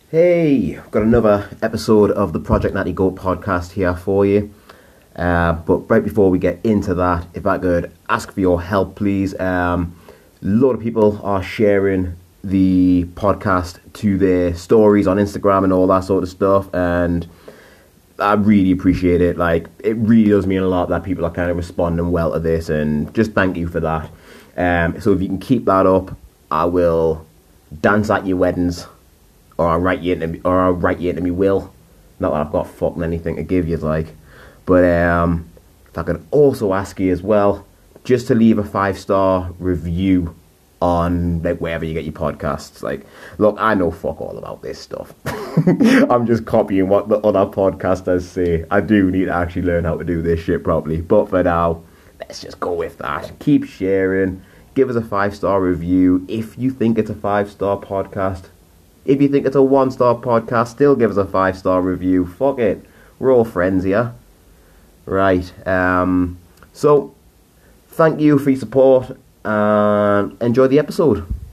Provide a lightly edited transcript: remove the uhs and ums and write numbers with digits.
Hey, I've got another episode of the Project Natty Goat podcast here for you. But right before we get into that, if I could ask for your help, please. A lot of people are sharing the podcast to their stories on Instagram and all that sort of stuff, and I really appreciate it. Like, it really does mean a lot that people are kind of responding well to this, and just thank you for that. So if you can keep that up, I will dance at your weddings. Or I'll write you into me will. Not that I've got fucking anything to give you, like. But if I could also ask you as well, just to leave a 5-star review on like wherever you get your podcasts. Like, look, I know fuck all about this stuff. I'm just copying what the other podcasters say. I do need to actually learn how to do this shit properly. But for now, let's just go with that. Keep sharing. Give us a 5-star review if you think it's a 5-star podcast. If you think it's a 1-star podcast, still give us a 5-star review. Fuck it. We're all friends here. Right. So, thank you for your support and enjoy the episode.